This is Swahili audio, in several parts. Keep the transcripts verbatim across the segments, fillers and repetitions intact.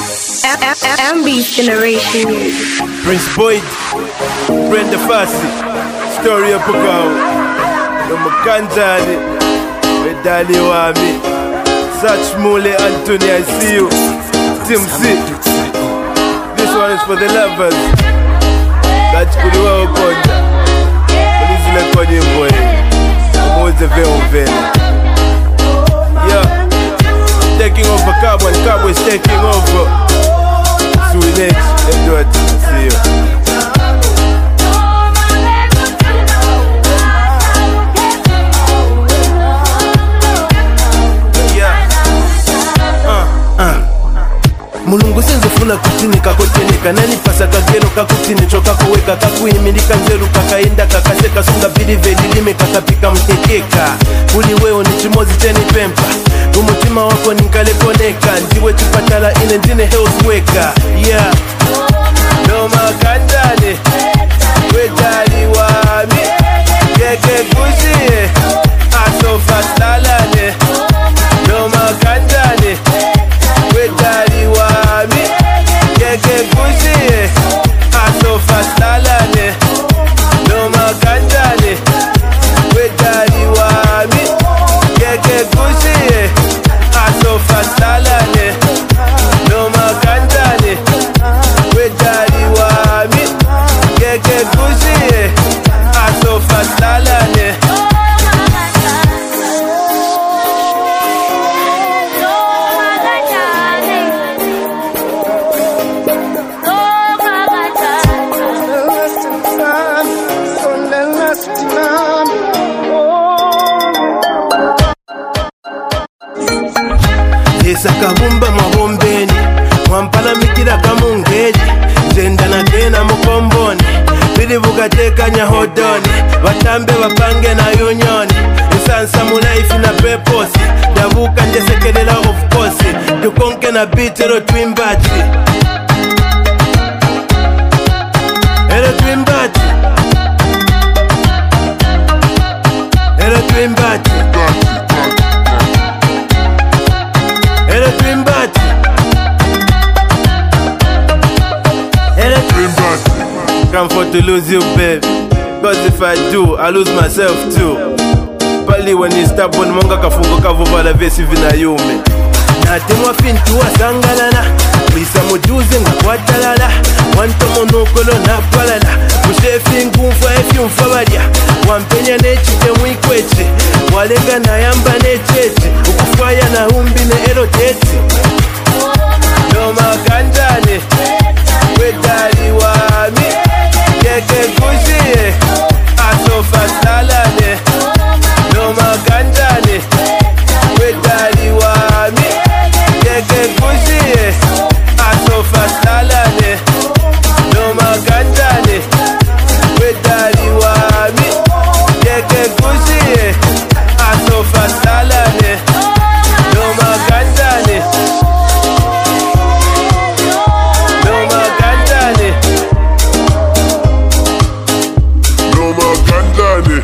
M-Beast Generation. Prince Boyd, Brenda Fassi, Story of Pukao, Nomo Kanjani, Medali Wami, Sach Mule Anthony, I see you, Tim C. This one is for the lovers. That's good work, Konja. But this is like Konja boy. What's the veil veil? Yeah. Taking over Carbon, Carbon is taking over. Sweet H, let's do it. See you. Mulungu senzo funa kutini kakotenika nani pasa kagero kakutini choka kuweka kakuimilika nzeru kakainda kakaseka sunga bili velilime kakapika mtekeka uli weo ni chimozi cheni pempa umutima wako ninkale koneka ndiwe chupatala ine ndine health weka yeah Noma Kanjani wetali wami keke kushie aso faslalane Noma Kanjani wetali wami keke kushie aso faslalane Noma Kanjani wetali wami keke kushie aso faslalane Noma Kanjani wetali wami keke kushie aso faslalane Sakabumba mabombeni mwampala mikira kamungeji zenda na gena mukomboni bili bugateka nyahodoni batambe bapange na unioni nsansa mu life na purpose dabuka njesekelela of course tukonke na bitero twimbati ero twimbati ero twimbati Ere twimbati Ere twimbati Come for to lose you, babe. Cause if I do, I lose myself too. Pali when you stop on monga kafungo kavuva la vesi vina yume na temwa fintu wa sangalana Lisa mujuze nga kwa talala Wanto monokolo na palala Mushefi ngumfa efi mfabaria Wampenya nechite mwikweche Walega na yamba necheche Ukufaya na humbi ne erotete Noma Kanjani wetali wami keke kushie aso faslalane Noma Kanjani wetali wami keke kushie aso faslalane Noma Kanjani wetali wami keke kushie aso faslalane Noma Kanjani Noma Kanjani Noma Kanjani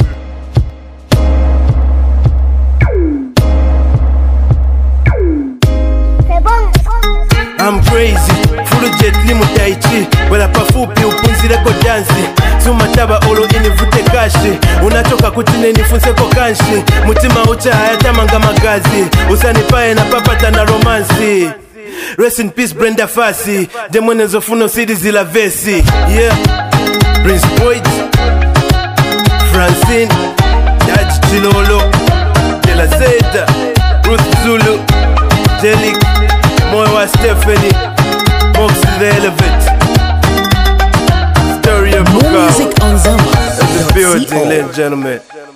I'm crazy, full jet limu taichi wala pafupi upunzire ko dansi sumataba olo inivute kashi unachoka kutine nifunse ko kanshi mutima ucha hayatamanga magazi usanipae na papata na romansi Rest in peace Brenda Fassi demone zofuno sidi zila vesi yeah Prince Boyd Francine Daj Chilolo De La Zeta Ruth Zulu Jelik Moewa Stephanie Moxie the Elevate Story of Pukao. More music on Zama. That's the building, ladies and gentlemen.